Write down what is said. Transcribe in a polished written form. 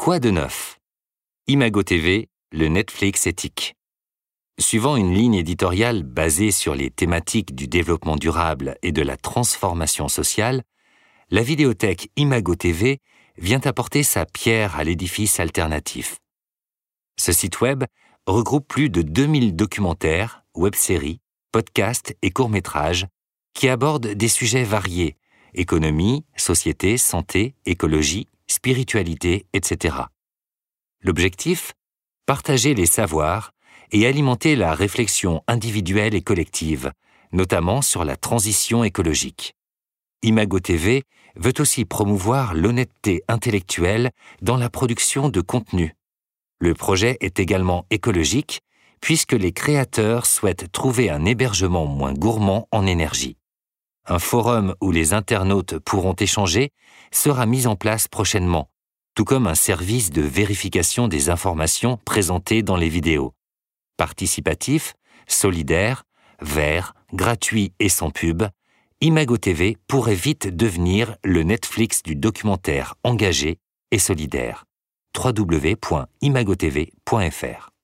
Quoi de neuf? Imago TV, le Netflix éthique. Suivant une ligne éditoriale basée sur les thématiques du développement durable et de la transformation sociale, la vidéothèque Imago TV vient apporter sa pierre à l'édifice alternatif. Ce site web regroupe plus de 2000 documentaires, web-séries, podcasts et courts-métrages qui abordent des sujets variés: économie, société, santé, écologie, spiritualité, etc. L'objectif? Partager les savoirs et alimenter la réflexion individuelle et collective, notamment sur la transition écologique. Imago TV veut aussi promouvoir l'honnêteté intellectuelle dans la production de contenu. Le projet est également écologique puisque les créateurs souhaitent trouver un hébergement moins gourmand en énergie. Un forum où les internautes pourront échanger sera mis en place prochainement, tout comme un service de vérification des informations présentées dans les vidéos. Participatif, solidaire, vert, gratuit et sans pub, Imago TV pourrait vite devenir le Netflix du documentaire engagé et solidaire. www.imagotv.fr